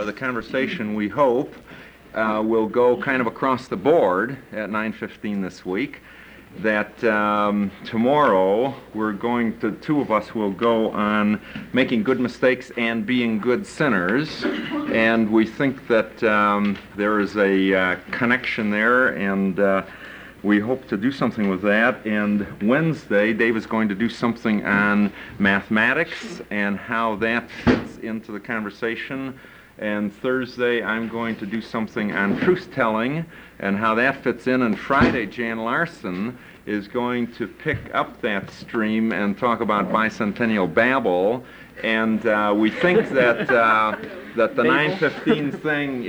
the conversation, we hope, will go kind of across the board at 9:15 this week. That tomorrow the two of us will go on making good mistakes and being good sinners, and we think that there is a connection there, and we hope to do something with that. And Wednesday, Dave is going to do something on mathematics and how that fits into the conversation. And Thursday, I'm going to do something on truth-telling and how that fits in. And Friday, Jan Larson is going to pick up that stream and talk about bicentennial Babel. And we think that that the 9:15 thing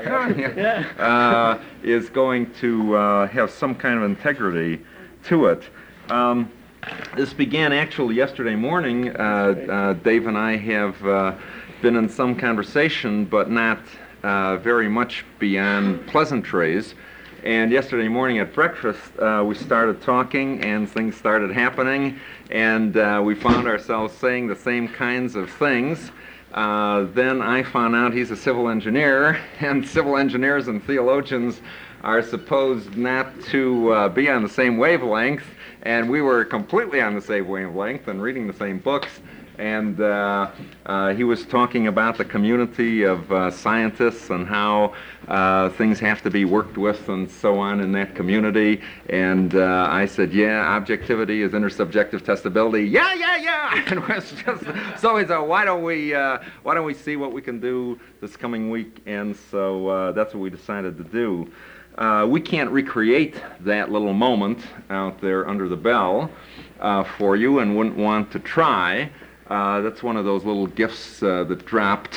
is going to have some kind of integrity to it. This began actually yesterday morning. Dave and I have been in some conversation, but not very much beyond pleasantries. And yesterday morning at breakfast, we started talking, and things started happening, and we found ourselves saying the same kinds of things. Then I found out he's a civil engineer, and civil engineers and theologians are supposed not to be on the same wavelength, and we were completely on the same wavelength and reading the same books. And he was talking about the community of scientists and how things have to be worked with and so on in that community. And I said, yeah, objectivity is intersubjective testability. Yeah. And it was just, so he said, why don't we see what we can do this coming week? And so that's what we decided to do. We can't recreate that little moment out there under the bell for you, and wouldn't want to try. That's one of those little gifts that dropped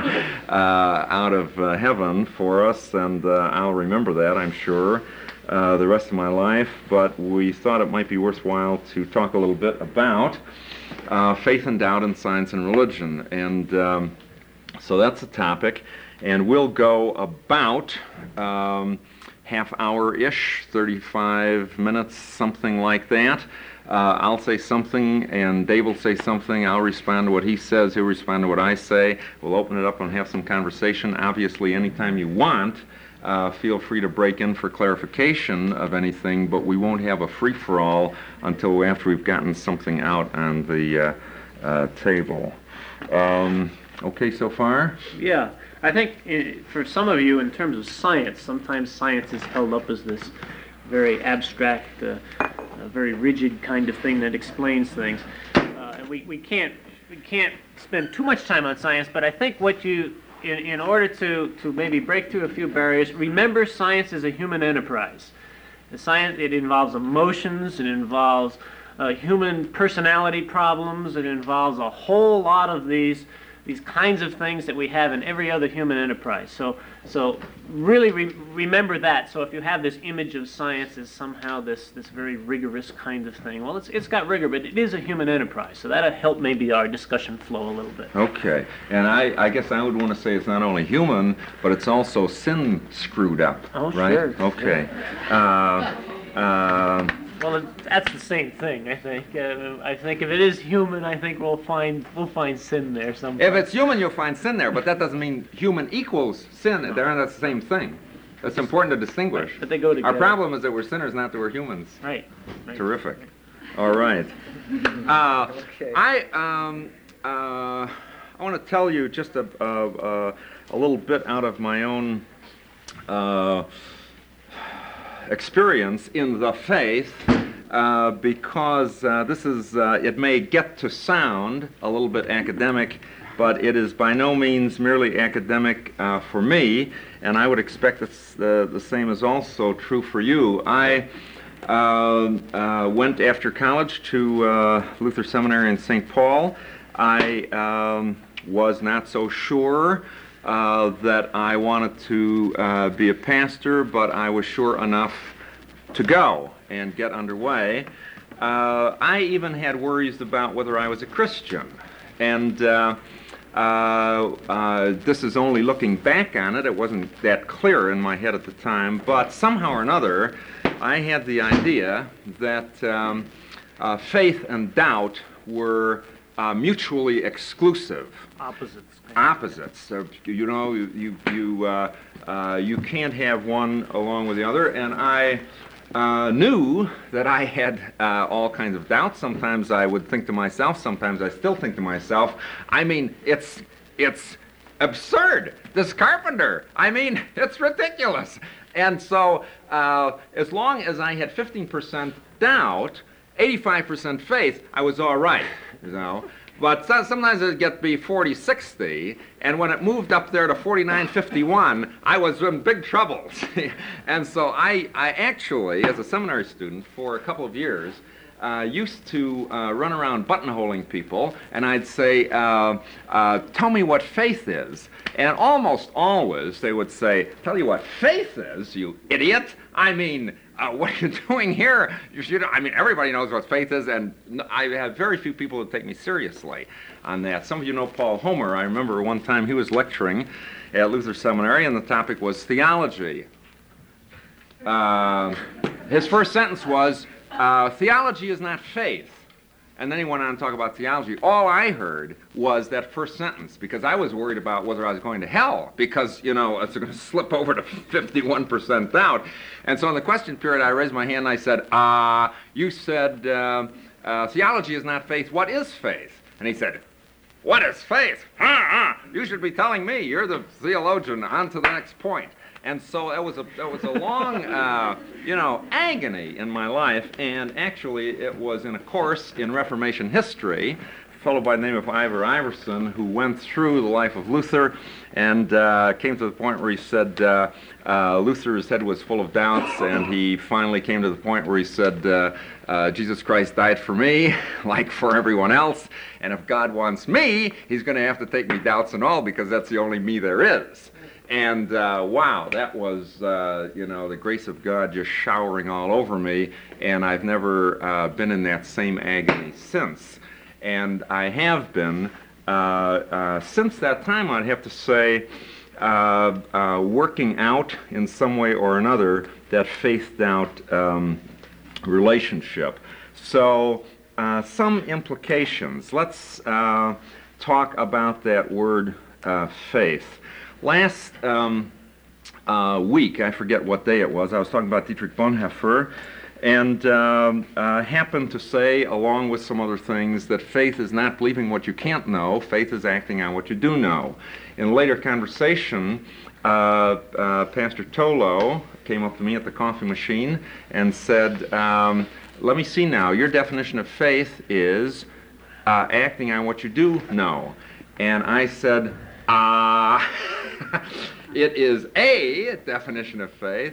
out of heaven for us, and I'll remember that, I'm sure, the rest of my life. But we thought it might be worthwhile to talk a little bit about faith and doubt in science and religion. And so that's the topic. And we'll go about half hour-ish, 35 minutes, something like that. I'll say something, and Dave will say something. I'll respond to what he says. He'll respond to what I say. We'll open it up and have some conversation. Obviously, anytime you want, feel free to break in for clarification of anything, but we won't have a free-for-all until after we've gotten something out on the table. Okay so far? Yeah. I think for some of you, in terms of science, sometimes science is held up as this very abstract, very rigid kind of thing that explains things. And we can't spend too much time on science, but I think what you, in order to maybe break through a few barriers, remember science is a human enterprise. The science, it involves emotions, it involves human personality problems, it involves a whole lot of these kinds of things that we have in every other human enterprise. So really remember that. So if you have this image of science as somehow this very rigorous kind of thing, well, it's got rigor, but it is a human enterprise. So that'll help maybe our discussion flow a little bit. Okay. And I guess I would want to say it's not only human, but it's also sin screwed up. Oh, right? Sure. Okay. Well, that's the same thing, I think. I think if it is human, I think we'll find sin there somewhere. If it's human, you'll find sin there, but that doesn't mean human equals sin. They're not the same thing. It's important to distinguish. Right, but they go together. Our problem is that we're sinners, not that we're humans. Right. Terrific. All right. Okay. I want to tell you just a little bit out of my own experience in the faith, because this is, it may get to sound a little bit academic, but it is by no means merely academic for me, and I would expect it's the same is also true for you. I went after college to Luther Seminary in St. Paul. I was not so sure that I wanted to be a pastor, but I was sure enough to go and get underway. I even had worries about whether I was a Christian. And this is only looking back on it. It wasn't that clear in my head at the time, but somehow or another, I had the idea that faith and doubt were mutually exclusive. Opposites. Opposites. So, you can't have one along with the other. And I knew that I had all kinds of doubts. Sometimes I would think to myself. Sometimes I still think to myself. I mean, it's absurd. This carpenter. I mean, it's ridiculous. And so, as long as I had 15% doubt, 85% faith, I was all right, But sometimes it would get to be 40-60, and when it moved up there to 49-51, I was in big trouble. And so I actually, as a seminary student, for a couple of years, used to run around buttonholing people, and I'd say, tell me what faith is. And almost always they would say, tell you what faith is, you idiot. I mean, what are you doing here? Everybody knows what faith is, and I have very few people who take me seriously on that. Some of you know Paul Homer. I remember one time he was lecturing at Luther Seminary, and the topic was theology. His first sentence was, theology is not faith. And then he went on to talk about theology. All I heard was that first sentence, because I was worried about whether I was going to hell, because, it's going to slip over to 51% doubt. And so in the question period, I raised my hand and I said, you said theology is not faith. What is faith? And he said, what is faith? You should be telling me. You're the theologian. On to the next point. And so that was a long, agony in my life. And actually, it was in a course in Reformation history, a fellow by the name of Ivor Iverson, who went through the life of Luther and came to the point where he said Luther's head was full of doubts, and he finally came to the point where he said, Jesus Christ died for me, like for everyone else, and if God wants me, he's going to have to take me doubts and all, because that's the only me there is. And wow, that was, the grace of God just showering all over me, and I've never been in that same agony since. And I have been, since that time, I'd have to say, working out in some way or another that faith-doubt relationship. So, some implications. Let's talk about that word faith. Last week, I forget what day it was, I was talking about Dietrich Bonhoeffer, and happened to say, along with some other things, that faith is not believing what you can't know, faith is acting on what you do know. In a later conversation, Pastor Tolo came up to me at the coffee machine and said, let me see now, your definition of faith is acting on what you do know. And I said, it is a definition of faith,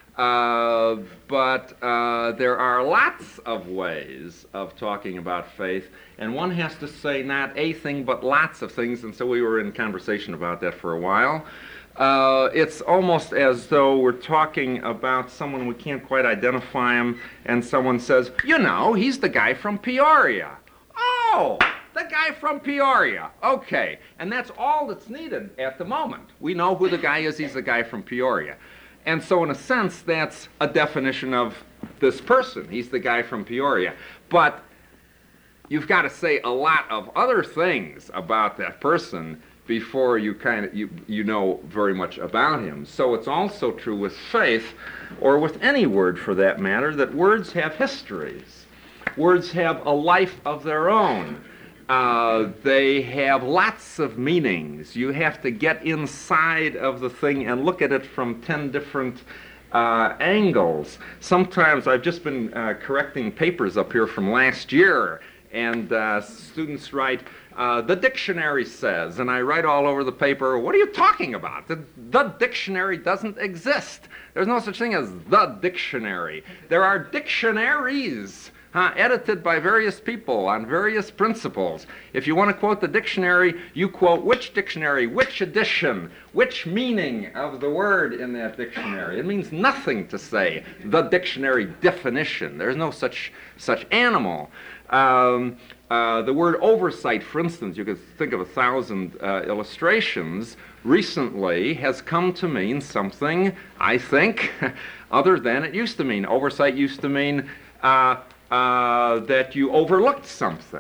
but there are lots of ways of talking about faith, and one has to say not a thing, but lots of things, and so we were in conversation about that for a while. It's almost as though we're talking about someone we can't quite identify him, and someone says, he's the guy from Peoria. Oh! The guy from Peoria. Okay. And that's all that's needed at the moment. We know who the guy is. He's the guy from Peoria. And so in a sense, that's a definition of this person. He's the guy from Peoria. But you've got to say a lot of other things about that person before you you know very much about him. So it's also true with faith, or with any word for that matter, that words have histories. Words have a life of their own. They have lots of meanings. You have to get inside of the thing and look at it from 10 different angles. Sometimes I've just been correcting papers up here from last year, and students write, the dictionary says, and I write all over the paper, what are you talking about? The dictionary doesn't exist. There's no such thing as the dictionary. There are dictionaries. Edited by various people on various principles. If you want to quote the dictionary, you quote which dictionary, which edition, which meaning of the word in that dictionary. It means nothing to say the dictionary definition. There's no such animal. The word oversight, for instance, you could think of 1,000 illustrations, recently has come to mean something, I think, other than it used to mean. Oversight used to mean that you overlooked something.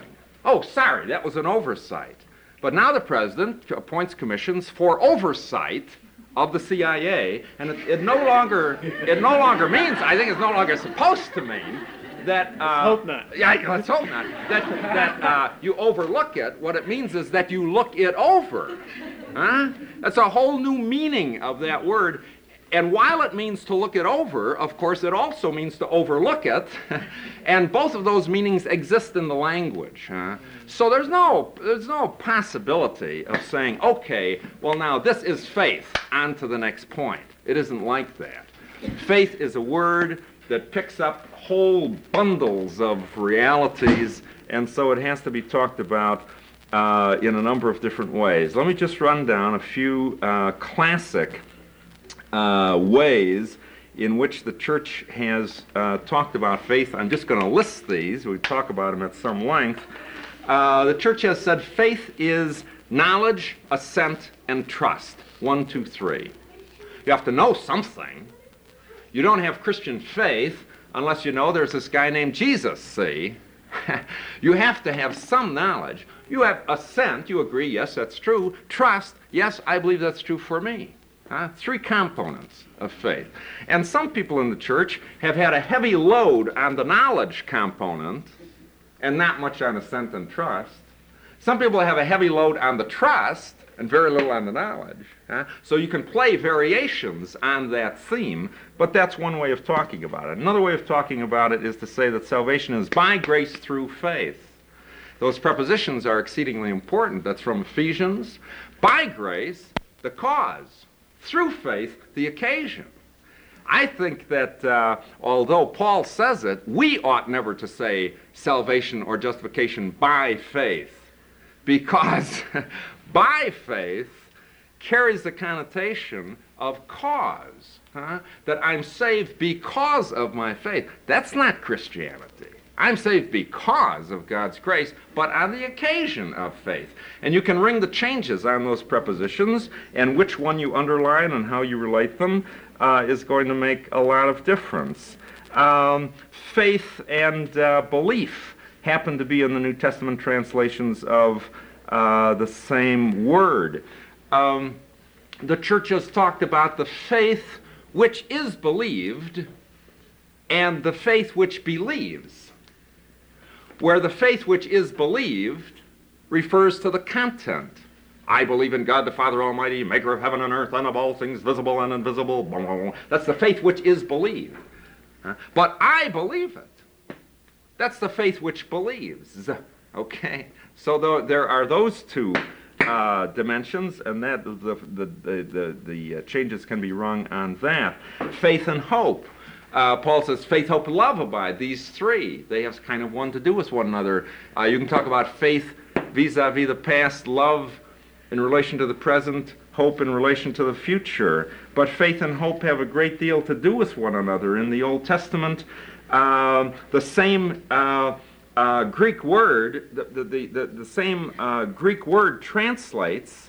Oh, sorry, that was an oversight. But now the president appoints commissions for oversight of the CIA, and it no longer means, I think it's no longer supposed to mean, that hope not. Yeah, let's hope not. That you overlook it. What it means is that you look it over. That's a whole new meaning of that word. And while it means to look it over, of course, it also means to overlook it. And both of those meanings exist in the language. So there's no possibility of saying, okay, well now this is faith, on to the next point. It isn't like that. Faith is a word that picks up whole bundles of realities, and so it has to be talked about in a number of different ways. Let me just run down a few classic ways in which the church has talked about faith. I'm just going to list these. We talk about them at some length. The church has said faith is knowledge, assent, and trust. 1, 2, 3. You have to know something. You don't have Christian faith unless you know there's this guy named Jesus, see? You have to have some knowledge. You have assent, you agree, yes, that's true. Trust, yes, I believe that's true for me. 3 components of faith. And some people in the church have had a heavy load on the knowledge component and not much on assent and trust. Some people have a heavy load on the trust and very little on the knowledge. So you can play variations on that theme, but that's one way of talking about it. Another way of talking about it is to say that salvation is by grace through faith. Those prepositions are exceedingly important. That's from Ephesians. By grace, the cause. Through faith, the occasion. I think that although Paul says it, we ought never to say salvation or justification by faith, because by faith carries the connotation of cause, that I'm saved because of my faith. That's not Christianity. I'm saved because of God's grace, but on the occasion of faith. And you can ring the changes on those prepositions, and which one you underline and how you relate them is going to make a lot of difference. Faith and belief happen to be in the New Testament translations of the same word. The church has talked about the faith which is believed and the faith which believes, where the faith which is believed refers to the content. I believe in God the Father Almighty, maker of heaven and earth, and of all things visible and invisible. Blah, blah, blah. That's the faith which is believed. But I believe it. That's the faith which believes. Okay? So there are those two dimensions, and that the changes can be rung on that. Faith and hope. Paul says faith, hope, and love abide. These 3, they have kind of one to do with one another. You can talk about faith vis-a-vis the past, love in relation to the present, hope in relation to the future. But faith and hope have a great deal to do with one another. In the Old Testament, the same Greek word, the same Greek word translates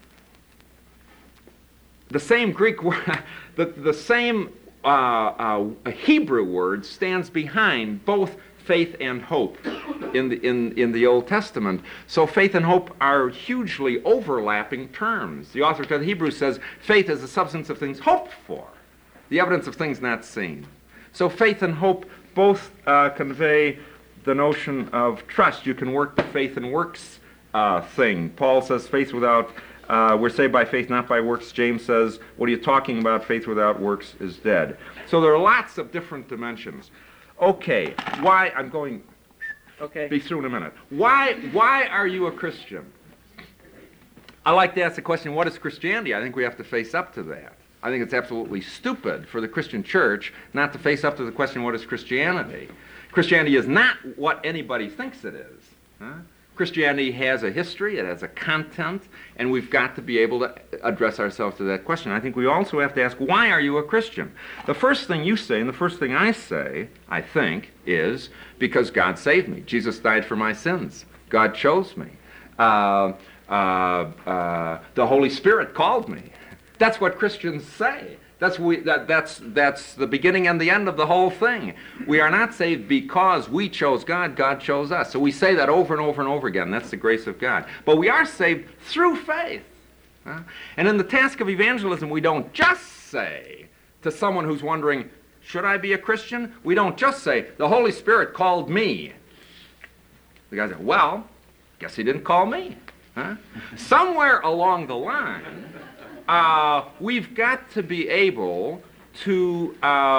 the same Greek word, the same Hebrew word stands behind both faith and hope in the Old Testament. So faith and hope are hugely overlapping terms. The author to the Hebrews says faith is the substance of things hoped for, the evidence of things not seen. So faith and hope both convey the notion of trust. You can work the faith and works thing. Paul says faith without, we're saved by faith, not by works. James says, what are you talking about? Faith without works is dead. So there are lots of different dimensions. Okay, why, I'm going to be through in a minute. Why are you a Christian? I like to ask the question, what is Christianity? I think we have to face up to that. I think it's absolutely stupid for the Christian church not to face up to the question, what is Christianity? Christianity is not what anybody thinks it is. Christianity has a history, it has a content, and we've got to be able to address ourselves to that question. I think we also have to ask, why are you a Christian? The first thing you say and the first thing I say, I think, is because God saved me. Jesus died for my sins. God chose me. The Holy Spirit called me. That's what Christians say. That's the beginning and the end of the whole thing. We are not saved because we chose God, God chose us. So we say that over and over and over again. That's the grace of God. But we are saved through faith. And in the task of evangelism, we don't just say to someone who's wondering, should I be a Christian? We don't just say, the Holy Spirit called me. The guy said, well, guess he didn't call me. Somewhere along the line, we've got to be able to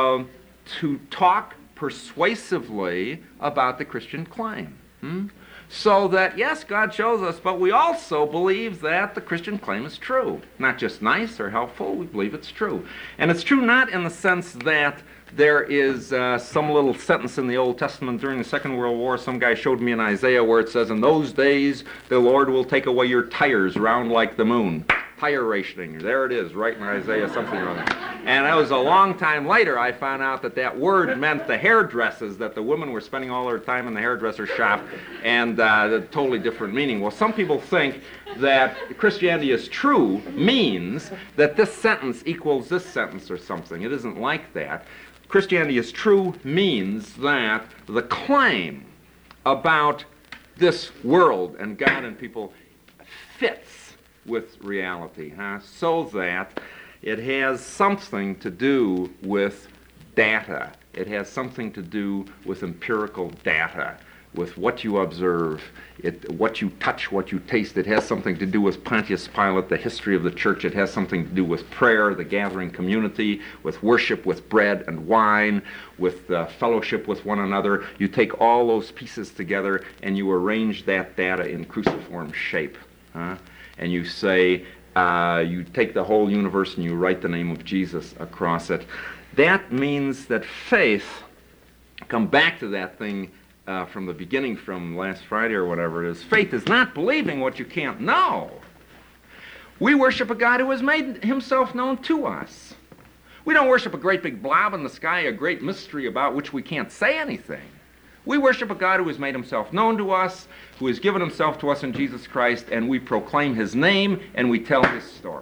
talk persuasively about the Christian claim. So that, yes, God shows us, but we also believe that the Christian claim is true. Not just nice or helpful, we believe it's true. And it's true not in the sense that there is some little sentence in the Old Testament during the Second World War. Some guy showed me in Isaiah where it says, in those days the Lord will take away your tires round like the moon. Tire rationing. There it is, right in Isaiah something or other. And that was a long time later I found out that that word meant the hairdressers, that the women were spending all their time in the hairdresser shop, and a totally different meaning. Well, some people think that Christianity is true means that this sentence equals this sentence or something. It isn't like that. Christianity is true means that the claim about this world and God and people fits with reality, so that it has something to do with data. It has something to do with empirical data, with what you observe, what you touch, what you taste. It has something to do with Pontius Pilate, the history of the church. It has something to do with prayer, the gathering community, with worship, with bread and wine, with fellowship with one another. You take all those pieces together and you arrange that data in cruciform shape. And you say, you take the whole universe and you write the name of Jesus across it. That means that faith, come back to that thing from the beginning, from last Friday or whatever it is, faith is not believing what you can't know. We worship a God who has made himself known to us. We don't worship a great big blob in the sky, a great mystery about which we can't say anything. We worship a God who has made himself known to us, who has given himself to us in Jesus Christ, and we proclaim his name and we tell his story.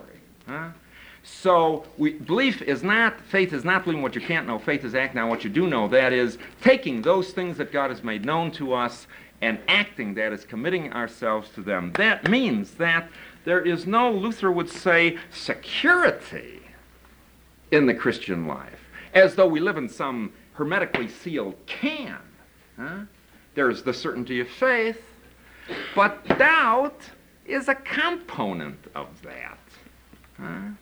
So faith is not believing what you can't know. Faith is acting on what you do know. That is, taking those things that God has made known to us and acting, that is, committing ourselves to them. That means that there is no, Luther would say, security in the Christian life, as though we live in some hermetically sealed can. There's the certainty of faith, but doubt is a component of that.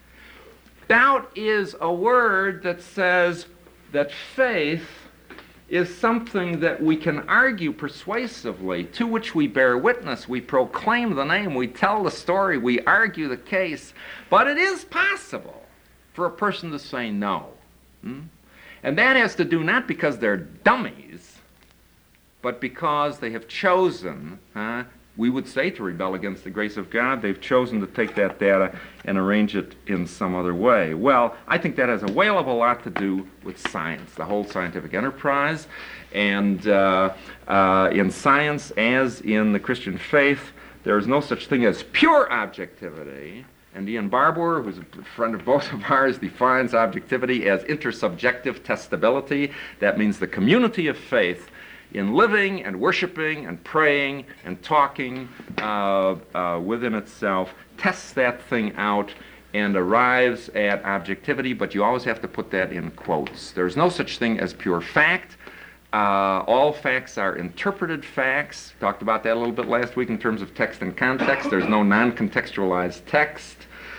Doubt is a word that says that faith is something that we can argue persuasively, to which we bear witness, we proclaim the name, we tell the story, we argue the case, but it is possible for a person to say no. And that has to do not because they're dummies, but because they have chosen, we would say, to rebel against the grace of God. They've chosen to take that data and arrange it in some other way. Well, I think that has a whale of a lot to do with science, the whole scientific enterprise. And in science, as in the Christian faith, there is no such thing as pure objectivity. And Ian Barbour, who's a friend of both of ours, defines objectivity as intersubjective testability. That means the community of faith in living and worshiping and praying and talking within itself, tests that thing out and arrives at objectivity, but you always have to put that in quotes. There's no such thing as pure fact. All facts are interpreted facts. Talked about that a little bit last week in terms of text and context. There's no non-contextualized text.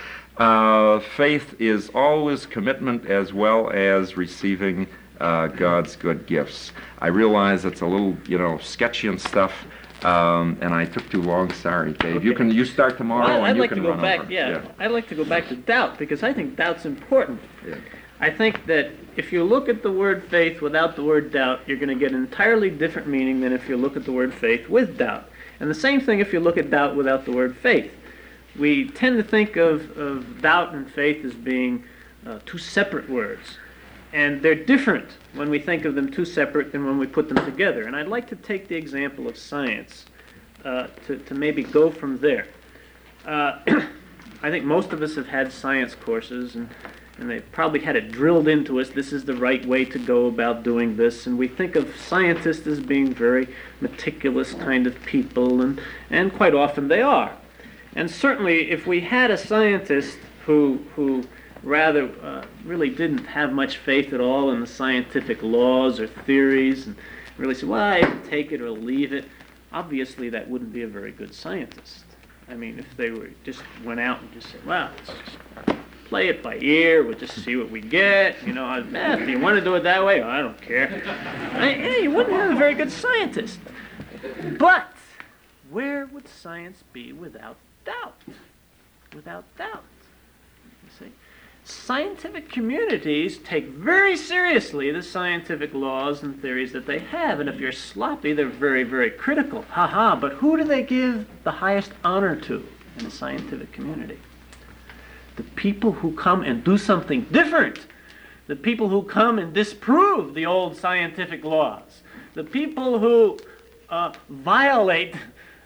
Faith is always commitment as well as receiving God's good gifts. I realize it's a little, sketchy and stuff, and I took too long. Sorry, Dave. Okay. You start tomorrow, well, and you can run back, over. Yeah, I'd like to go back to doubt, because I think doubt's important. Yeah. I think that if you look at the word faith without the word doubt, you're going to get an entirely different meaning than if you look at the word faith with doubt. And the same thing if you look at doubt without the word faith. We tend to think of doubt and faith as being two separate words. And they're different when we think of them two separate than when we put them together. And I'd like to take the example of science to maybe go from there. I think most of us have had science courses, and and they've probably had it drilled into us, this is the right way to go about doing this, and we think of scientists as being very meticulous kind of people, and quite often they are. And certainly if we had a scientist who rather really didn't have much faith at all in the scientific laws or theories, and really said, well, I take it or leave it, obviously that wouldn't be a very good scientist. I mean, if they just went out and just said, well, let's just play it by ear, we'll just see what we get, if you want to do it that way, I don't care. You wouldn't have a very good scientist. But where would science be without doubt? Without doubt. You see? Scientific communities take very seriously the scientific laws and theories that they have, and if you're sloppy, they're very, very critical. But who do they give the highest honor to in a scientific community? The people who come and do something different. The people who come and disprove the old scientific laws. The people who violate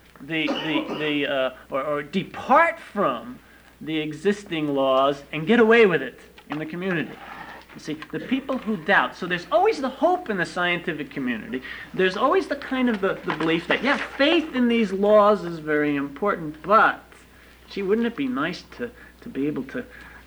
or depart from the existing laws and get away with it in the community. You see, the people who doubt. So there's always the hope in the scientific community. There's always the kind of the belief that, yeah, faith in these laws is very important, but, gee, wouldn't it be nice to be able to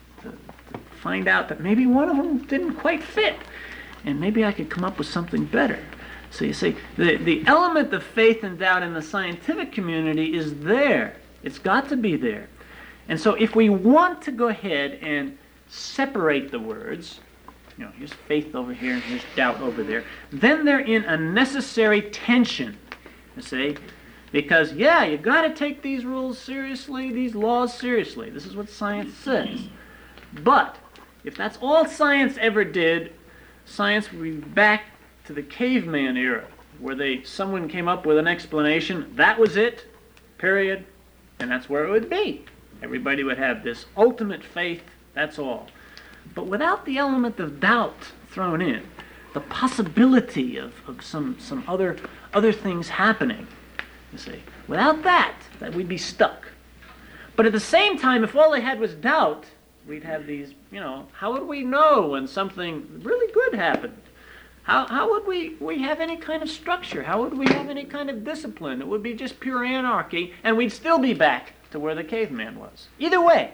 find out that maybe one of them didn't quite fit, and maybe I could come up with something better. So you see, the element of faith and doubt in the scientific community is there. It's got to be there. And so if we want to go ahead and separate the words, here's faith over here and here's doubt over there, then they're in a necessary tension, you see? Because, yeah, you've got to take these rules seriously, these laws seriously. This is what science says. But if that's all science ever did, science would be back to the caveman era, where someone came up with an explanation, that was it, period, and that's where it would be. Everybody would have this ultimate faith, that's all. But without the element of doubt thrown in, the possibility of some other things happening, you see, without that we'd be stuck. But at the same time, if all they had was doubt, we'd have these, how would we know when something really good happened? How would we have any kind of structure? How would we have any kind of discipline? It would be just pure anarchy, and we'd still be back to where the caveman was. Either way,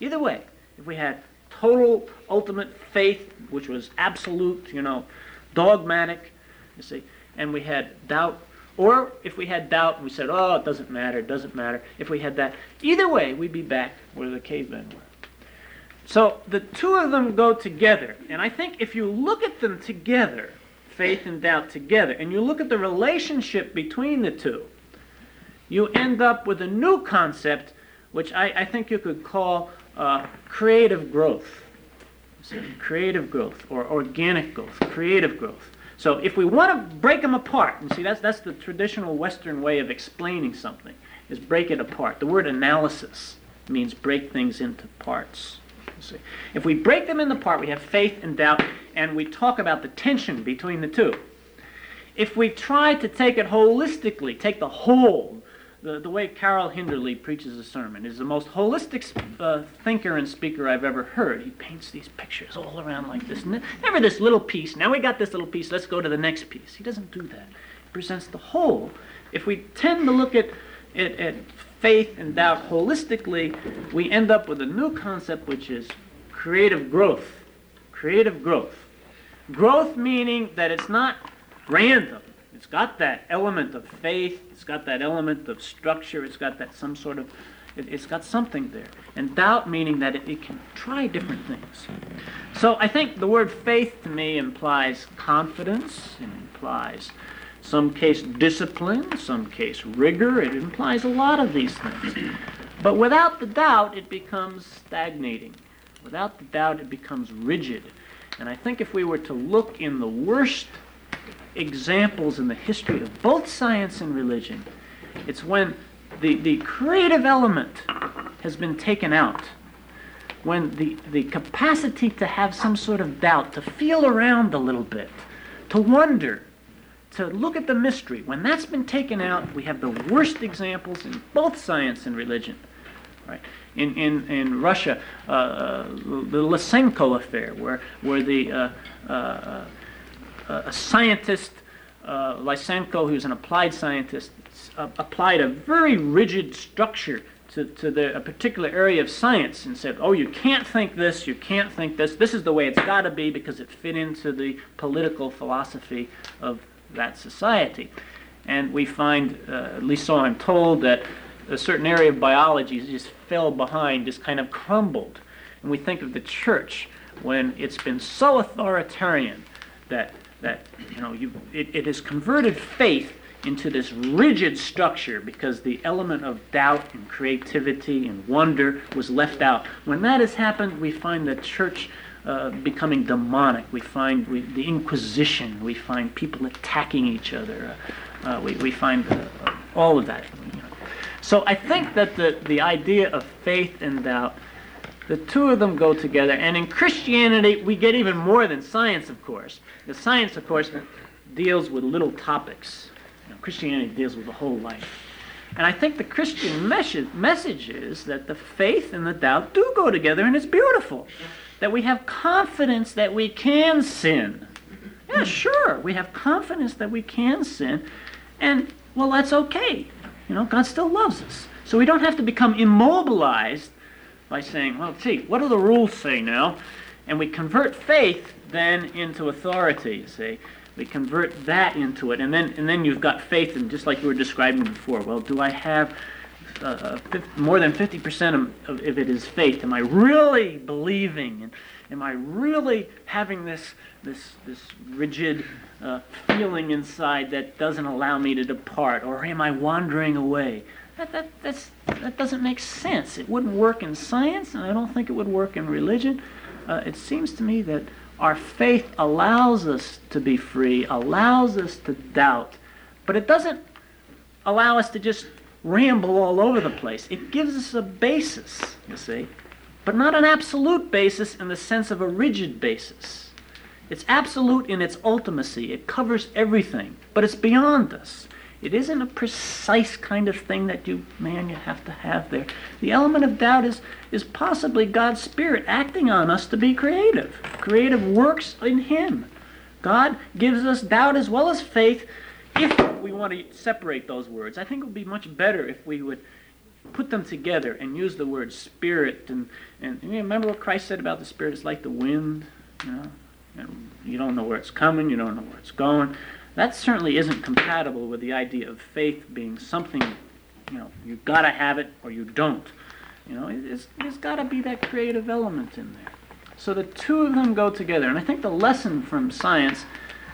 if we had total, ultimate faith, which was absolute, dogmatic, you see, and we had doubt, or if we had doubt and we said, oh, it doesn't matter, if we had that, either way, we'd be back where the cavemen were. So the two of them go together, and I think if you look at them together, faith and doubt together, and you look at the relationship between the two, you end up with a new concept, which I think you could call creative growth. So creative growth, or organic growth, creative growth. So if we want to break them apart, and see, that's the traditional Western way of explaining something, is break it apart. The word analysis means break things into parts. See. If we break them into part, we have faith and doubt, and we talk about the tension between the two. If we try to take it holistically, take the whole, the way Carol Hinderly preaches a sermon, is the most holistic thinker and speaker I've ever heard. He paints these pictures all around like this. Never this little piece. Now we got this little piece, let's go to the next piece. He doesn't do that. He presents the whole. If we tend to look at faith and doubt holistically, we end up with a new concept, which is creative growth. Creative growth. Growth meaning that it's not random. It's got that element of faith, it's got that element of structure, it's got that it's got something there. And doubt meaning that it can try different things. So I think the word faith to me implies confidence, it implies some case discipline, some case rigor. It implies a lot of these things. But without the doubt, it becomes stagnating. Without the doubt, it becomes rigid. And I think if we were to look in the worst examples in the history of both science and religion, it's when the creative element has been taken out, when the capacity to have some sort of doubt, to feel around a little bit, to wonder, to look at the mystery. When that's been taken out, we have the worst examples in both science and religion right? In Russia, the Lysenko affair, where the a scientist, Lysenko, who's an applied scientist, applied a very rigid structure to a particular area of science and said, oh, you can't think this, you can't think this, this is the way it's got to be because it fit into the political philosophy of that society. And we find, at least so I'm told, that a certain area of biology just fell behind, just kind of crumbled. And we think of the church when it's been so authoritarian that it has converted faith into this rigid structure because the element of doubt and creativity and wonder was left out. When that has happened, we find the church becoming demonic. We find the Inquisition. We find people attacking each other. We find all of that. So I think that the idea of faith and doubt, the two of them go together. And in Christianity, we get even more than science, of course. The science, of course, deals with little topics. Christianity deals with the whole life. And I think the Christian message is that the faith and the doubt do go together, and it's beautiful. That we have confidence that we can sin. Yeah, sure, we have confidence that we can sin, and, well, that's okay. God still loves us. So we don't have to become immobilized by saying, well, gee, what do the rules say now? And we convert faith then into authority, you see. We convert that into it, and then you've got faith, and just like you were describing before, well, do I have more than 50% of it is faith? Am I really believing? And am I really having this rigid feeling inside that doesn't allow me to depart, or am I wandering away? That doesn't make sense. It wouldn't work in science, and I don't think it would work in religion. It seems to me that our faith allows us to be free, allows us to doubt, but it doesn't allow us to just ramble all over the place. It gives us a basis, you see, but not an absolute basis in the sense of a rigid basis. It's absolute in its ultimacy. It covers everything, but it's beyond us. It isn't a precise kind of thing that you have to have there. The element of doubt is possibly God's Spirit acting on us to be creative. Creative works in Him. God gives us doubt as well as faith if we want to separate those words. I think it would be much better if we would put them together and use the word Spirit. And you remember what Christ said about the Spirit? It's like the wind, And you don't know where it's coming, you don't know where it's going. That certainly isn't compatible with the idea of faith being something, you've got to have it or you don't. There's got to be that creative element in there. So the two of them go together. And I think the lesson from science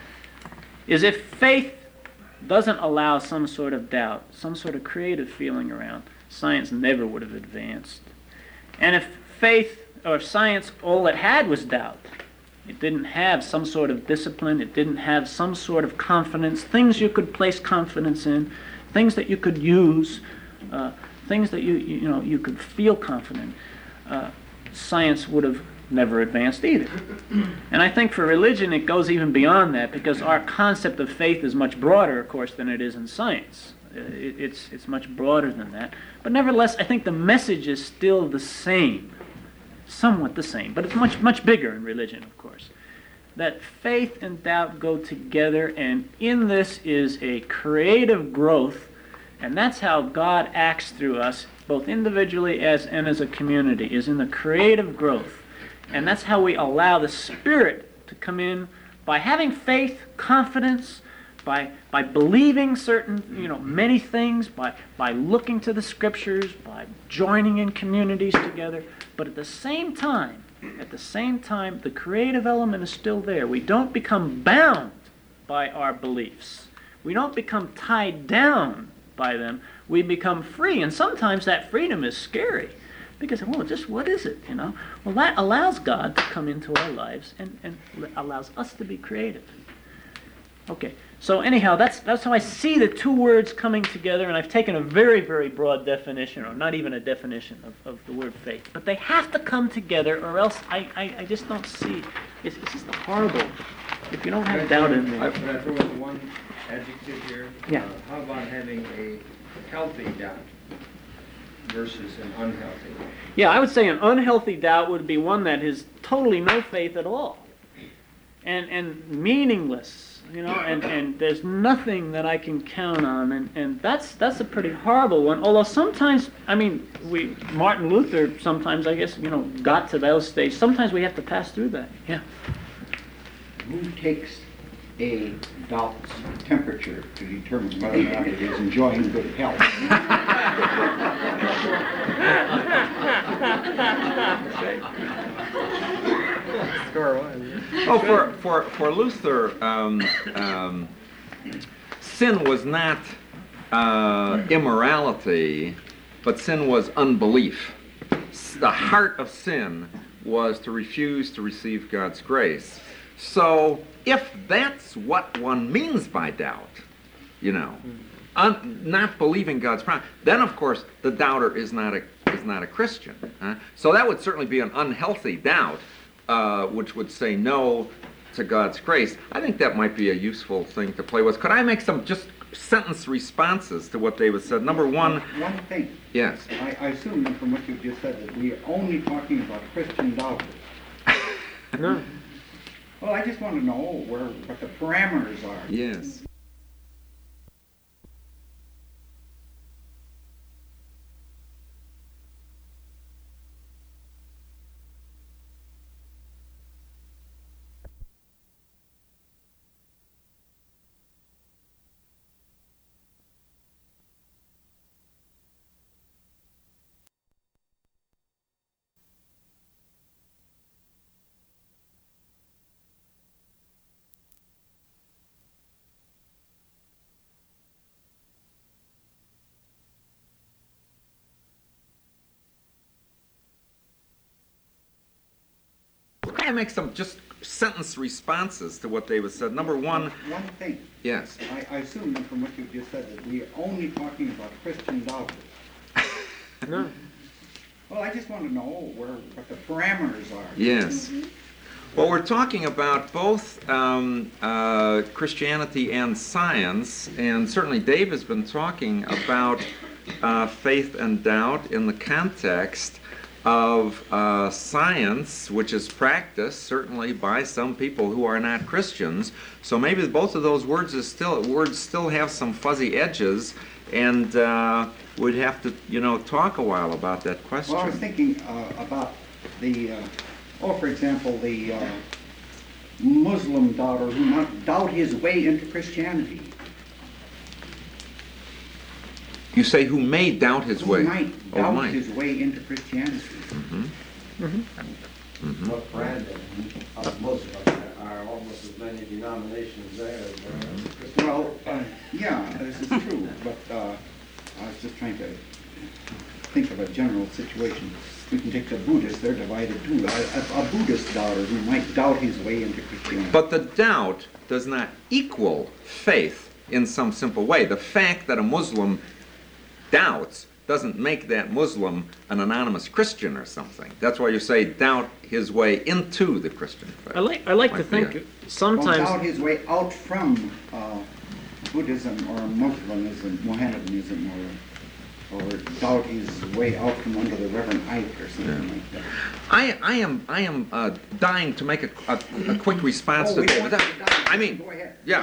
is if faith doesn't allow some sort of doubt, some sort of creative feeling around, science never would have advanced. And if faith or science, all it had was doubt, it didn't have some sort of discipline. It didn't have some sort of confidence, things you could place confidence in, things that you could use, things that you could feel confident. Science would have never advanced either. And I think for religion it goes even beyond that because our concept of faith is much broader, of course, than it is in science. It's much broader than that. But nevertheless, I think the message is still the same. Somewhat the same, but it's much, much bigger in religion, of course. That faith and doubt go together, and in this is a creative growth, and that's how God acts through us, both individually and as a community, is in the creative growth. And that's how we allow the Spirit to come in by having faith, confidence, by believing certain, many things, by looking to the Scriptures, by joining in communities together. But at the same time, the creative element is still there. We don't become bound by our beliefs. We don't become tied down by them. We become free, and sometimes that freedom is scary. Because, just what is it, Well, that allows God to come into our lives and allows us to be creative. Okay, so anyhow, that's how I see the two words coming together, and I've taken a very, very broad definition, or not even a definition of the word faith. But they have to come together, or else I just don't see. It's just horrible if you don't have doubt in there. Can I throw in one adjective here? Yeah. How about having a healthy doubt? versus an unhealthy? Yeah, I would say an unhealthy doubt would be one that is totally no faith at all, and meaningless, and there's nothing that I can count on, and that's a pretty horrible one. Although sometimes, Martin Luther sometimes, I guess, got to those stages. Sometimes we have to pass through that. Yeah. Who takes a doubt's temperature to determine whether or not it is enjoying good health? Score one. Oh, for Luther, sin was not immorality, but sin was unbelief. The heart of sin was to refuse to receive God's grace. So, if that's what one means by doubt, not believing God's promise, then of course the doubter is not a Christian. So that would certainly be an unhealthy doubt, which would say no to God's grace. I think that might be a useful thing to play with. Could I make some just sentence responses to what David said? Number one. One thing. Yes. I assume from what you just said that we are only talking about Christian doubters. No. Well, I just want to know what the parameters are. Yes. Can I make some just sentence responses to what David said? Number one. One thing. Yes. I assume from what you just said that we are only talking about Christian doubters. No. Well, I just want to know what the parameters are. Yes. Well, we're talking about both Christianity and science, and certainly Dave has been talking about faith and doubt in the context of science, which is practiced certainly by some people who are not Christians. So maybe both of those words still have some fuzzy edges, and we'd have to talk a while about that question. Well, I was thinking about the, for example, the Muslim doubter who might doubt his way into Christianity. You say who may doubt his way? Who might doubt his way into Christianity. Mm-hmm. Mm-hmm. Mm-hmm. But Brandon, most of us are almost as many denominations there as there are Christians. Well, yeah, this is true, but I was just trying to think of a general situation. We can take the Buddhists, they're divided too. A Buddhist doubter who might doubt his way into Christianity. But the doubt does not equal faith in some simple way. The fact that a Muslim doubts doesn't make that Muslim an anonymous Christian or something. That's why you say doubt his way into the Christian faith. I like to think Well, sometimes. doubt his way out from Buddhism or Muslimism, Mohammedanism, or doubt his way out from under the Reverend Ike or something like that. I am dying to make a quick response to we David. want you to die. I mean, Go ahead. yeah,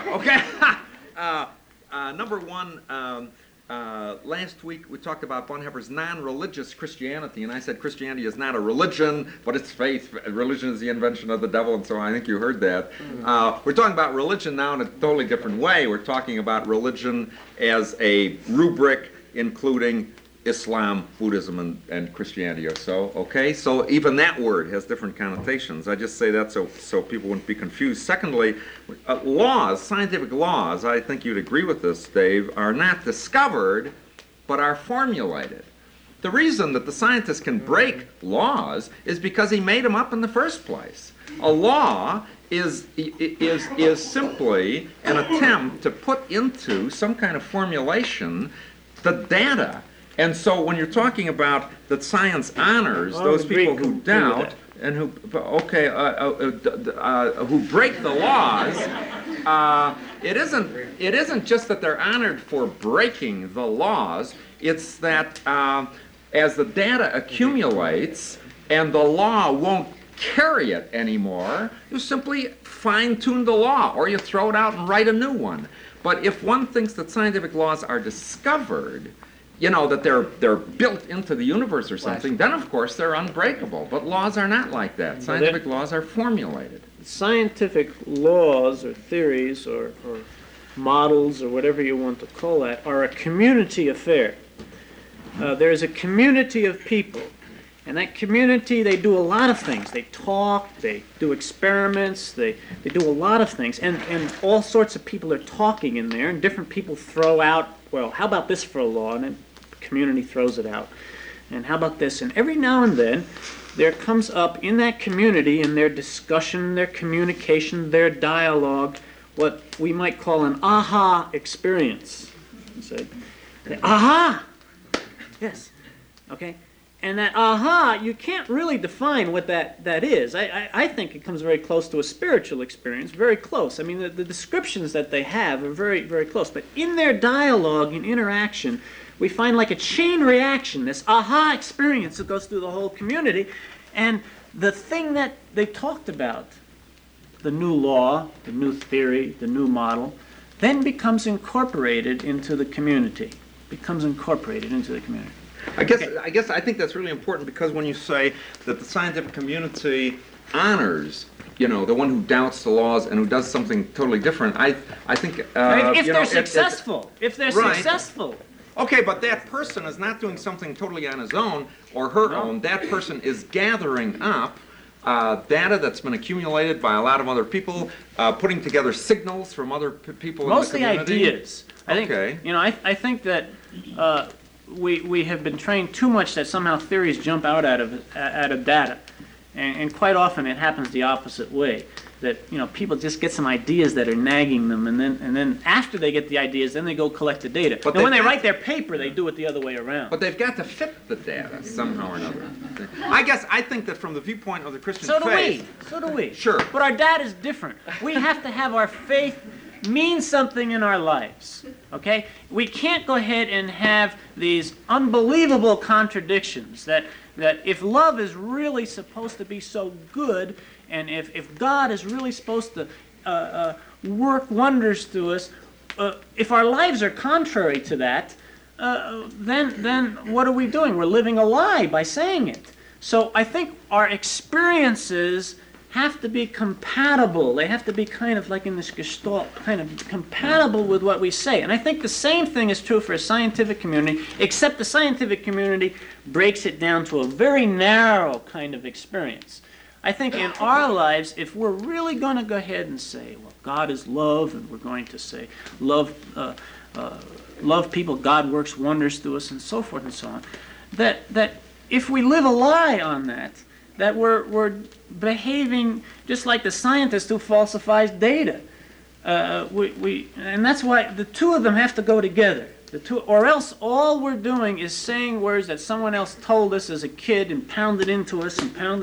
okay. Number one, last week we talked about Bonhoeffer's non-religious Christianity, and I said Christianity is not a religion, but it's faith. Religion is the invention of the devil, and so I think you heard that. We're talking about religion now in a totally different way. We're talking about religion as a rubric including Islam, Buddhism, and Christianity or so, okay? So even that word has different connotations. I just say that so people wouldn't be confused. Secondly, laws, scientific laws, I think you'd agree with this, Dave, are not discovered, but are formulated. The reason that the scientist can break laws is because he made them up in the first place. A law is simply an attempt to put into some kind of formulation the data. And so when you're talking about that science honors those people who doubt and who break the laws, it isn't just that they're honored for breaking the laws. It's that as the data accumulates and the law won't carry it anymore, you simply fine-tune the law, or you throw it out and write a new one. But if one thinks that scientific laws are discovered, you know, that they're built into the universe or something, then of course they're unbreakable. But laws are not like that. Scientific laws are formulated. Scientific laws or theories or models or whatever you want to call that are a community affair. There's a community of people. And that community, they do a lot of things. They talk, they do experiments, they do a lot of things. And all sorts of people are talking in there, and different people throw out, well, how about this for a law? And then the community throws it out. And how about this? And every now and then, there comes up in that community, in their discussion, their communication, their dialogue, what we might call an aha experience. You say, aha! Yes. Okay? And that aha, you can't really define what that is. I think it comes very close to a spiritual experience, very close. I mean, the descriptions that they have are very, very close. But in their dialogue and interaction, we find like a chain reaction, this aha experience that goes through the whole community. And the thing that they talked about, the new law, the new theory, the new model, then becomes incorporated into the community. I guess I think that's really important, because when you say that the scientific community honors, you know, the one who doubts the laws and who does something totally different, I think if they're successful. Okay, but that person is not doing something totally on his own or her own. That person is gathering up data that's been accumulated by a lot of other people, putting together signals from other people Mostly in the community. Ideas. I think that we have been trained too much that somehow theories jump out of data, and quite often it happens the opposite way. That, you know, people just get some ideas that are nagging them, and then after they get the ideas, then they go collect the data. But when they write their paper, they do it the other way around. But they've got to fit the data somehow or another. I think that from the viewpoint of the Christian faith... So do we. Sure. But our data is different. We have to have our faith mean something in our lives, okay? We can't go ahead and have these unbelievable contradictions that if love is really supposed to be so good, and if God is really supposed to work wonders through us, if our lives are contrary to that, then what are we doing? We're living a lie by saying it. So I think our experiences have to be compatible. They have to be kind of like in this Gestalt, kind of compatible with what we say. And I think the same thing is true for a scientific community, except the scientific community breaks it down to a very narrow kind of experience. I think in our lives, if we're really going to go ahead and say, well, God is love, and we're going to say, love people, God works wonders through us, and so forth and so on, that if we live a lie on that we're behaving just like the scientist who falsifies data. And that's why the two of them have to go together. Or else all we're doing is saying words that someone else told us as a kid and pounded into us.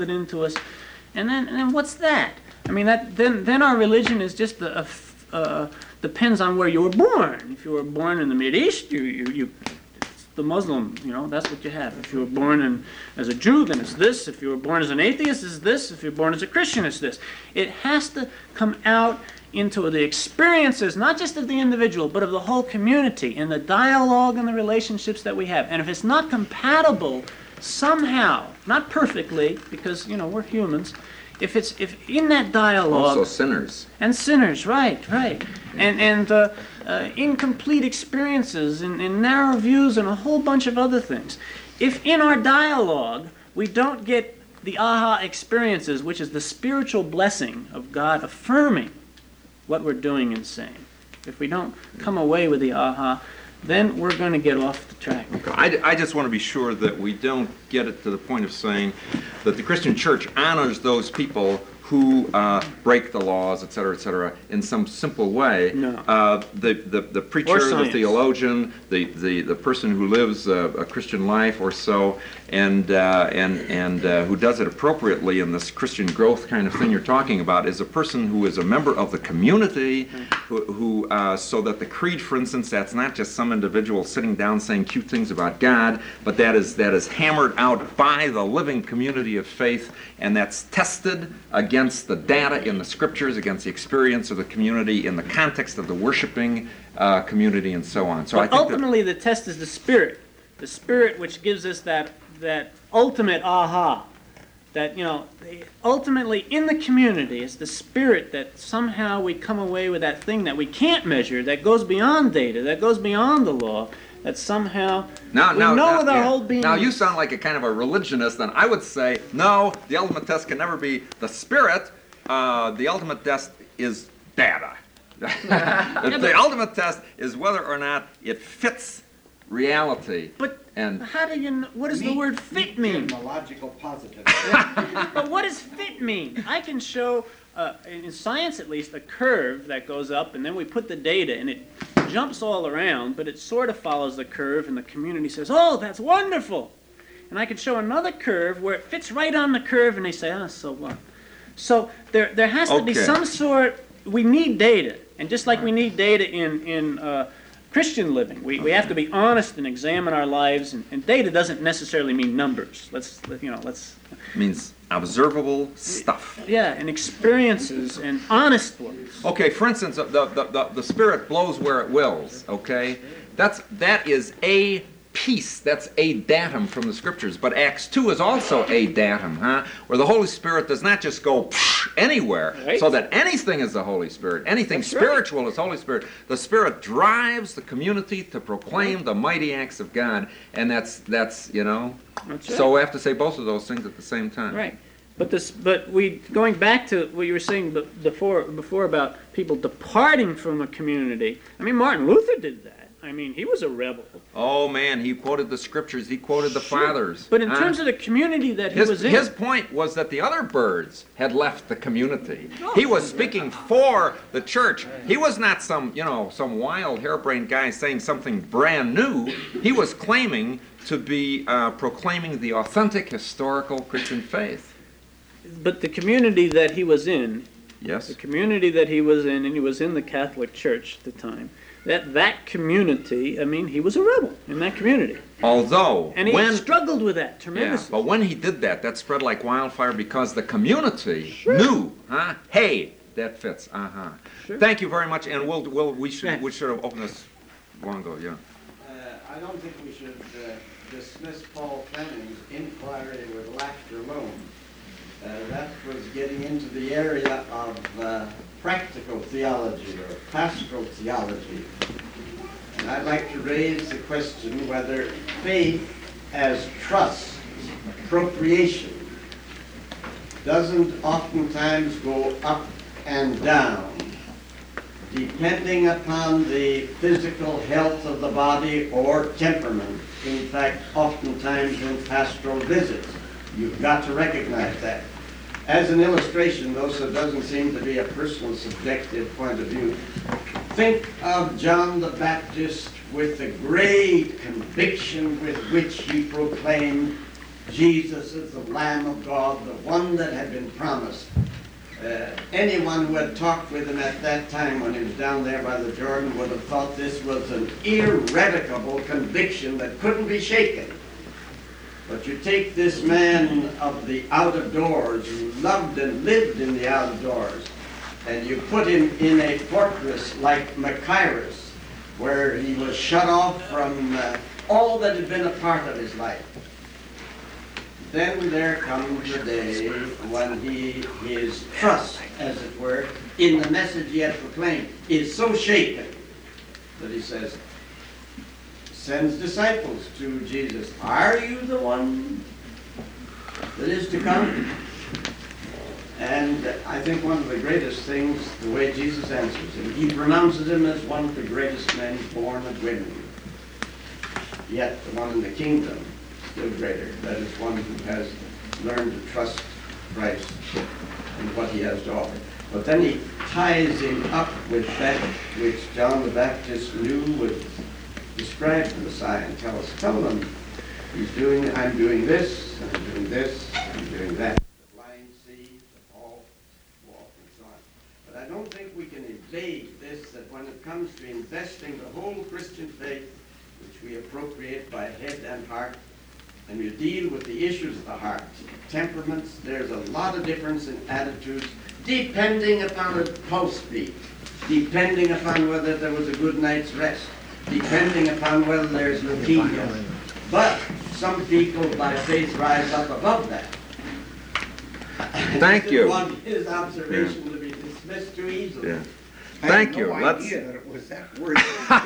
And then what's that? I mean, then our religion is just depends on where you were born. If you were born in the Mideast, you the Muslim, you know, that's what you have. If you were born as a Jew, then it's this. If you were born as an atheist, it's this. If you're born as a Christian, it's this. It has to come out into the experiences, not just of the individual, but of the whole community, and the dialogue and the relationships that we have. And if it's not compatible somehow, not perfectly, because, you know, we're humans, if in that dialogue... Also sinners. And sinners, right. And incomplete experiences and narrow views and a whole bunch of other things. If in our dialogue we don't get the aha experiences, which is the spiritual blessing of God affirming what we're doing and saying, if we don't come away with the aha, then we're going to get off the track. I just want to be sure that we don't get it to the point of saying that the Christian church honors those people who break the laws, et cetera, in some simple way. No. The preacher, Or the science. theologian, the person who lives a Christian life or so, and who does it appropriately in this Christian growth kind of thing you're talking about, is a person who is a member of the community, who so that the creed, for instance, that's not just some individual sitting down saying cute things about God, but that is hammered out by the living community of faith, and that's tested against the data in the scriptures, against the experience of the community in the context of the worshiping community, and so on. So I But think that, ultimately, the test is the Spirit which gives us that ultimate aha. That, ultimately in the community, it's the Spirit that somehow we come away with that thing that we can't measure, that goes beyond data, that goes beyond the law, that somehow we know with our whole being. Now you sound like a kind of a religionist, and I would say, no, the ultimate test can never be the Spirit. The ultimate test is data. The ultimate test is whether or not it fits reality. But And how do you know, what does the word fit mean? A logical positive. But what does fit mean? I can show, in science at least, a curve that goes up, and then we put the data, and it jumps all around, but it sort of follows the curve, and the community says, oh, that's wonderful. And I can show another curve where it fits right on the curve, and they say, oh, so what? So there has to be Okay. some sort, we need data. And just like we need data in Christian living, we have to be honest and examine our lives, and data doesn't necessarily mean numbers. Let's means observable stuff. yeah, and experiences and honest ones. Okay, for instance, the Spirit blows where it wills, okay? That is a piece, that's a datum from the Scriptures. But Acts 2 is also a datum, where the Holy Spirit does not just go anywhere, Right. so that anything is the Holy Spirit. Anything That's right. spiritual is Holy Spirit. The Spirit drives the community to proclaim the mighty acts of God, and that's That's right. so we have to say both of those things at the same time. Right. But going back to what you were saying before about people departing from a community. I mean, Martin Luther did that. I mean, he was a rebel. Oh man, he quoted the Scriptures, he quoted the fathers. But in terms of the community that he was in, His point was that the other birds had left the community. He was speaking for the church. He was not some wild, harebrained guy saying something brand new. He was claiming to be proclaiming the authentic historical Christian faith. but the community that he was in, Yes. the community that he was in, and he was in the Catholic Church at the time. That community, I mean, he was a rebel in that community. Although, And he struggled with that yeah, tremendously. but when he did that, that spread like wildfire because the community knew, hey, that fits, Sure. Thank you very much, and we should have opened this long ago, yeah. I don't think we should dismiss Paul Fleming's inquiry with laughter alone. That was getting into the area of practical theology or pastoral theology. And I'd like to raise the question whether faith as trust, appropriation, doesn't oftentimes go up and down, depending upon the physical health of the body or temperament. In fact, oftentimes in pastoral visits. You've got to recognize that. As an illustration, though, so it doesn't seem to be a personal subjective point of view, think of John the Baptist with the great conviction with which he proclaimed Jesus as the Lamb of God, the one that had been promised. Anyone who had talked with him at that time when he was down there by the Jordan would have thought this was an irrevocable conviction that couldn't be shaken. But you take this man of the out of doors who loved and lived in the out of doors, and you put him in a fortress like Machaerus, where he was shut off from all that had been a part of his life. Then there comes a day when his trust, as it were, in the message he had proclaimed is so shaken that he sends disciples to Jesus. Are you the one that is to come? And I think one of the greatest things, the way Jesus answers him, he pronounces him as one of the greatest men born of women. Yet the one in the kingdom, still greater. That is one who has learned to trust Christ and what he has to offer. But then he ties him up with that which John the Baptist knew would describe the Messiah and tell them, I'm doing this, I'm doing this, I'm doing that. The blind see, the fall walk, and so on. But I don't think we can evade this, that when it comes to investing the whole Christian faith, which we appropriate by head and heart, and we deal with the issues of the heart, temperaments, there's a lot of difference in attitudes, depending upon a pulse beat, depending upon whether there was a good night's rest, depending upon whether there's leukemia. But some people by faith rise up above that. Thank you. I didn't want his observation to be dismissed too easily. Yeah. I Thank had you. no Let's. idea that it was that word.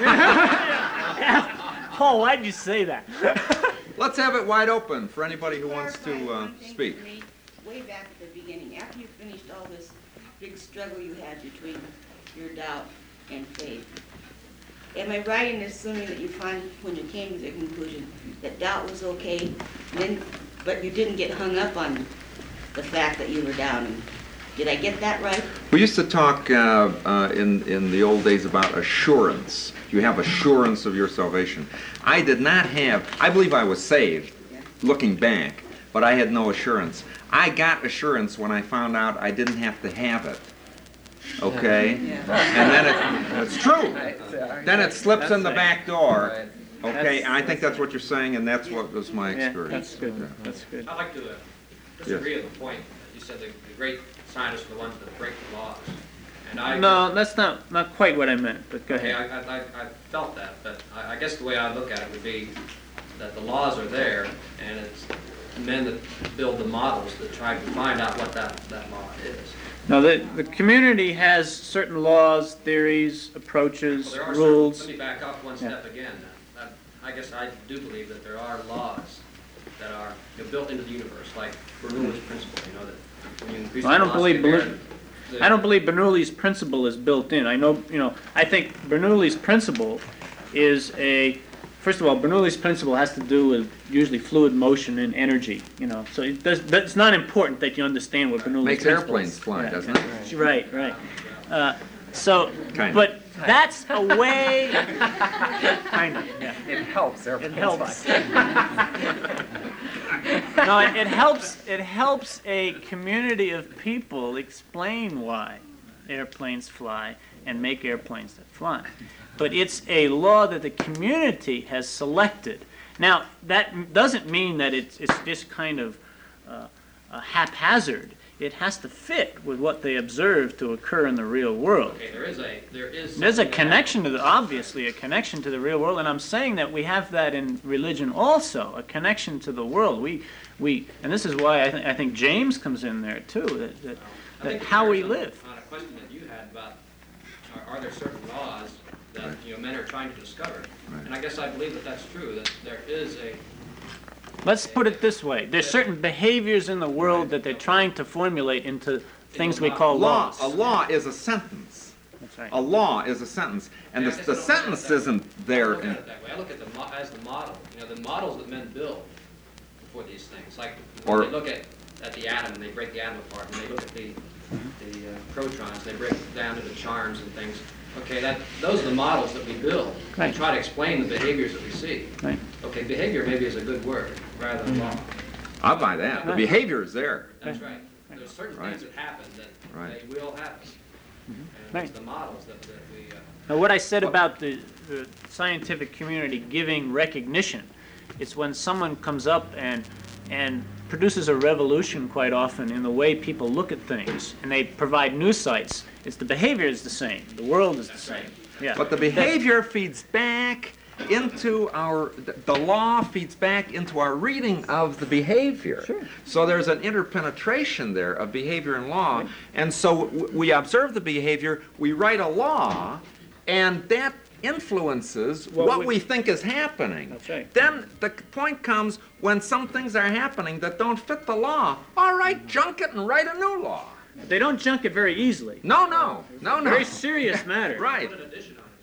Paul, why'd you say that? Let's have it wide open for anybody who wants Clarify to one thing speak. for me. Way back at the beginning, after you finished all this big struggle you had between your doubt and faith, am I right in assuming that you find, when you came to the conclusion, that doubt was okay, but you didn't get hung up on the fact that you were doubting? Did I get that right? We used to talk in the old days about assurance. You have assurance of your salvation. I did not have, I believe I was saved, looking back, but I had no assurance. I got assurance when I found out I didn't have to have it. Okay? And then it's true. Then it slips in the back door. Okay, and I think that's what you're saying, and that's what was my Yeah, experience. that's good. That's good. I'd like to disagree on the point. You said the great scientists are the ones that break the laws. And I No, that's not quite what I meant, but go okay, ahead. I felt that, but I guess the way I look at it would be that the laws are there, and it's men that build the models that try to find out what that law is. No, the community has certain laws, theories, approaches, Well, there are rules. Let me back up one step again. I guess I do believe that there are laws that are built into the universe, like Bernoulli's principle. You know that when you increase Well, I don't velocity believe of air, I don't believe Bernoulli's principle is built in. I know, I think Bernoulli's principle is first of all, Bernoulli's principle has to do with usually fluid motion and energy, So it's not important that you understand what Bernoulli's Makes principle airplanes is. fly, Yeah, doesn't it? Right. Kind of. But that's a way, kind of, yeah. It helps. It helps. No, it helps a community of people explain why airplanes fly and make airplanes that fly. But it's a law that the community has selected. Now, that doesn't mean that it's just kind of haphazard. It has to fit with what they observe to occur in the real world. Okay, there's There's a connection to obviously a connection to the real world, and I'm saying that we have that in religion also, a connection to the world. And this is why I think James comes in there too, that how we live. On a question that you had about are there certain laws that men are trying to discover, and I guess I believe that that's true. That there is a. Let's put it this way: there's certain behaviors in the world that they're trying to formulate into things we call laws. A law is a sentence. That's right. A law is a sentence, and Yeah, I the guess I don't sentence look at that. isn't there. I look at it that way. I look at as the model. The models that men build for these things. Like when they look at the atom and they break the atom apart, and they look at the protons, they break it down into charms and things. Okay, those are the models that we build. Right. We try to explain the behaviors that we see. Right. Okay, behavior maybe is a good word rather than law. I'll buy that. The Right. behavior is there. That's right. There's certain things that happen that Right. they will happen. And Right. it's the models that we. Now, what I said about the scientific community giving recognition, it's when someone comes up and produces a revolution quite often in the way people look at things, and they provide new sights. It's the behavior is the same. The world is the same. Yeah. But the behavior feeds back into the law feeds back into our reading of the behavior. Sure. So there's an interpenetration there of behavior and law. And so we observe the behavior, we write a law, and that influences what we think is happening. That's right. Then the point comes when some things are happening that don't fit the law. All right, junk it and write a new law. They don't junk it very easily. No. Very serious matter. Right. Put an addition on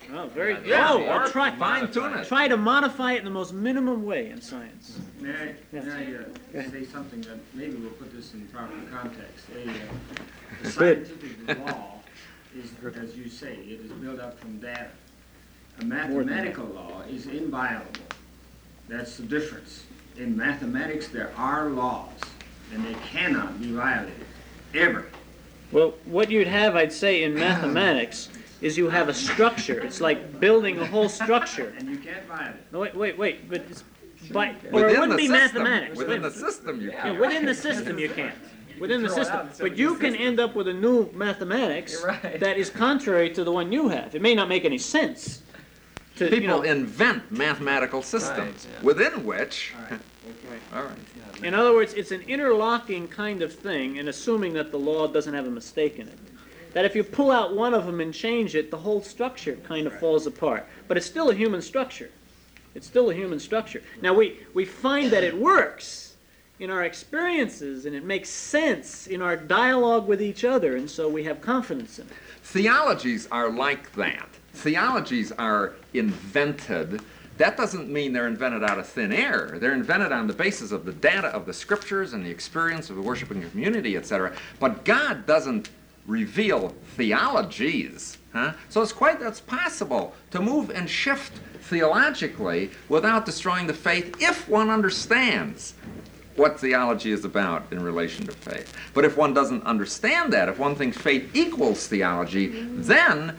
Oh, very good. Yeah, Oh, or try, fine-tune it. try to modify it in the most minimum way in science. May I, Yes. may I say something that maybe will put this in proper context? A Good. scientific law is, as you say, it is built up from data. A mathematical law is inviolable. That's the difference. In mathematics, there are laws, and they cannot be violated, ever. Well, what you'd have, I'd say, in mathematics is you have a structure. It's like building a whole structure. And you can't violate it. No, wait, but it's, or it wouldn't be system, mathematics. within the Wait, system you yeah, can. within the system you can't. Within the system. But you can end up with a new mathematics that is contrary to the one you have. It may not make any sense. To, People invent mathematical systems within which. All right. In other words, it's an interlocking kind of thing, and assuming that the law doesn't have a mistake in it. That if you pull out one of them and change it, the whole structure kind of falls apart. But it's still a human structure. It's still a human structure. Now, we find that it works in our experiences, and it makes sense in our dialogue with each other, and so we have confidence in it. Theologies are like that. Theologies are invented. That doesn't mean they're invented out of thin air. They're invented on the basis of the data of the scriptures and the experience of the worshiping community, etc. But God doesn't reveal theologies. So that's possible to move and shift theologically without destroying the faith if one understands what theology is about in relation to faith. But if one doesn't understand that, if one thinks faith equals theology, then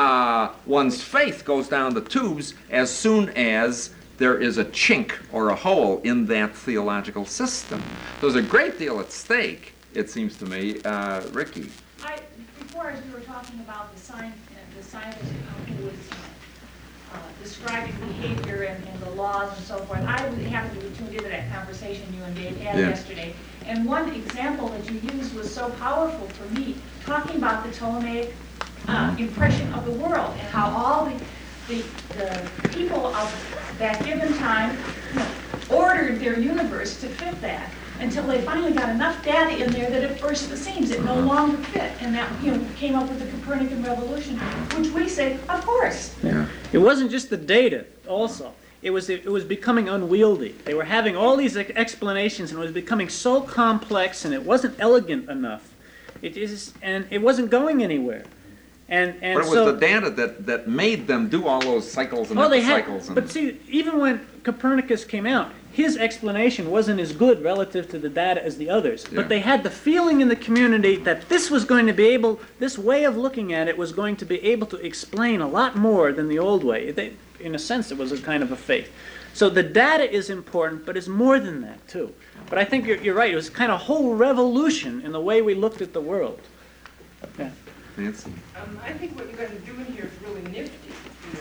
one's faith goes down the tubes as soon as there is a chink or a hole in that theological system. There's a great deal at stake, it seems to me. Ricky? Before, as we were talking about the scientist who was describing behavior and the laws and so forth, I happened to be tuned into that conversation you and Dave had yesterday. And one example that you used was so powerful for me, talking about the Ptolemaic impression of the world and how all the people of that given time ordered their universe to fit that, until they finally got enough data in there that it burst the seams. It no longer fit, and that came up with the Copernican revolution, which we say, of course. Yeah. It wasn't just the data. Also, it was becoming unwieldy. They were having all these explanations, and it was becoming so complex, and it wasn't elegant enough. And it wasn't going anywhere. And but it was so, the data that made them do all those cycles and cycles. But see, even when Copernicus came out, his explanation wasn't as good relative to the data as the others. Yeah. But they had the feeling in the community that this way of looking at it was going to be able to explain a lot more than the old way. In a sense, it was a kind of a faith. So the data is important, but it's more than that, too. But I think you're right. It was kind of a whole revolution in the way we looked at the world. Yeah. Nancy? I think what you guys are doing here is really nifty,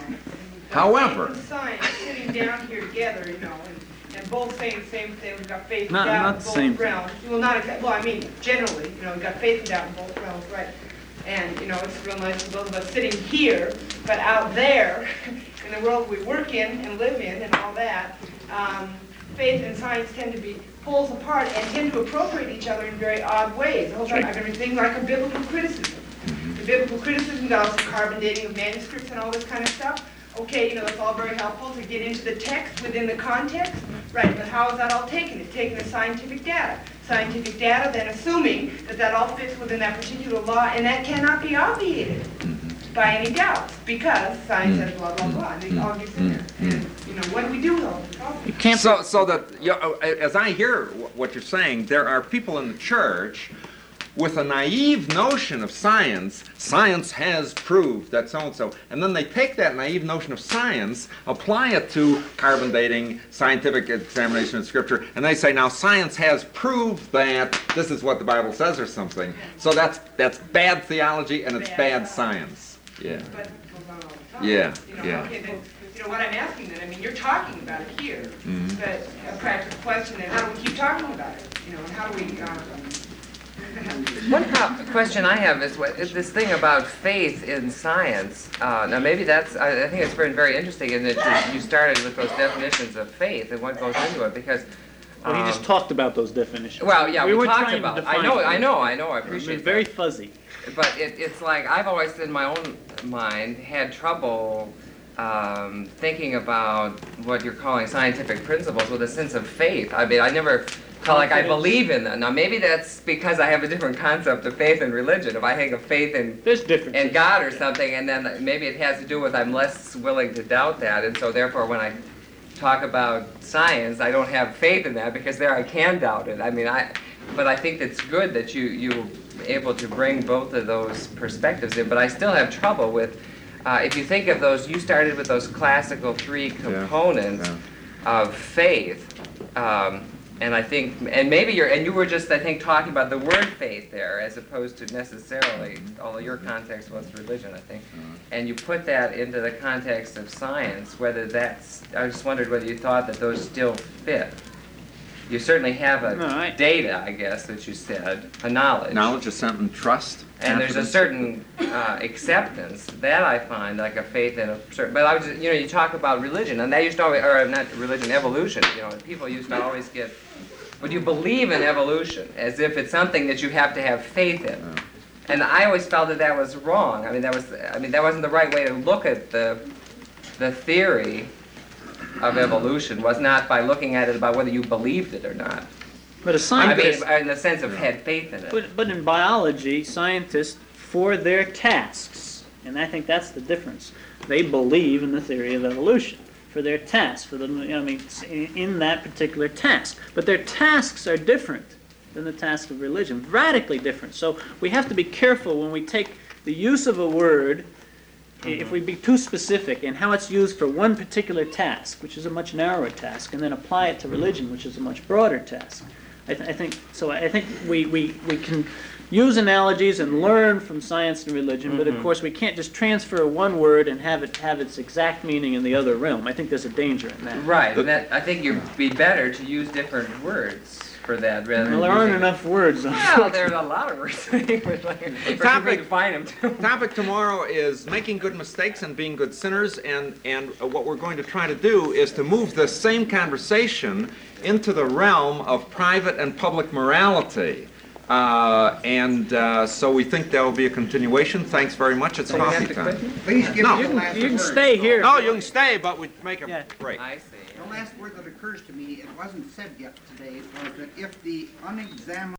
However, faith and science sitting down here together, and both saying the same thing. We've got faith and Not doubt the in both same realms. Well, not exactly. Well, I mean, generally, we've got faith and doubt in both realms, right? And it's real nice for those of us sitting here, but out there in the world we work in and live in, and all that, faith and science tend to be poles apart and tend to appropriate each other in very odd ways. The whole time I've been things like a biblical criticism. The biblical criticism got also carbon dating of manuscripts and all this kind of stuff. Okay, that's all very helpful to get into the text within the context. Right, but how is that all taken? It's taken as scientific data. Scientific data, then assuming that all fits within that particular law, and that cannot be obviated by any doubts, because science says blah, blah, blah, and it all gets in there. And, what do we do with all this problem? So that, as I hear what you're saying, there are people in the church with a naive notion of science. Science has proved that so-and-so. And then they take that naive notion of science, apply it to carbon dating, scientific examination of Scripture, and they say, now science has proved that this is what the Bible says or something. So that's bad theology and it's bad science. Yeah. But it goes on all the time. Yeah. Okay, then, what I'm asking then, you're talking about it here, but a practical question then, how do we keep talking about it? And how do we... One question I have is this thing about faith in science. Now maybe I think it's very, very interesting in that you started with those definitions of faith and what goes into it, because Well, he just talked about those definitions. Well, yeah, we weren't talked trying to about it. define I them. appreciate They're very that. fuzzy. But it's like, I've always, in my own mind, had trouble thinking about what you're calling scientific principles with a sense of faith. I mean, I never felt like I believe in them. Now, maybe that's because I have a different concept of faith and religion. If I think of faith in God or something, and then maybe it has to do with I'm less willing to doubt that, and so therefore when I talk about science, I don't have faith in that because there I can doubt it. I mean, but I think it's good that you're able to bring both of those perspectives in, but I still have trouble with, if you think of those, you started with those classical three components of faith, and I think, and maybe you were just, I think, talking about the word faith there, as opposed to necessarily, although your context was religion, I think, and you put that into the context of science, whether that's, I just wondered whether you thought that those still fit. You certainly have a data, I guess, that you said, a knowledge. Knowledge, assent, and trust. And there's a certain acceptance that I find, like a faith in a certain. But I was, you talk about religion, and that used to always, or not religion, evolution. And people used to always get. But you believe in evolution as if it's something that you have to have faith in, and I always felt that was wrong. I mean, that wasn't the right way to look at the theory of evolution. Was not by looking at it about whether you believed it or not. But a scientist, I mean, in the sense of had faith in it. But in biology, scientists, for their tasks, and I think that's the difference, they believe in the theory of evolution for their tasks, in that particular task. But their tasks are different than the task of religion, radically different. So we have to be careful when we take the use of a word, if we be too specific in how it's used for one particular task, which is a much narrower task, and then apply it to religion, which is a much broader task. I think we can use analogies and learn from science and religion, but of course we can't just transfer one word and have it have its exact meaning in the other realm. I think there's a danger in that. Right, and I think you'd be better to use different words for that rather than there aren't enough words. Well, there's a lot of words. Topic tomorrow is making good mistakes and being good sinners, and what we're going to try to do is to move this same conversation into the realm of private and public morality. So we think there will be a continuation. Thanks very much. It's coffee time. Please give me the last word. You can stay here. No, you can stay, but we make a break. I see. The last word that occurs to me, it wasn't said yet today, was that if the unexamined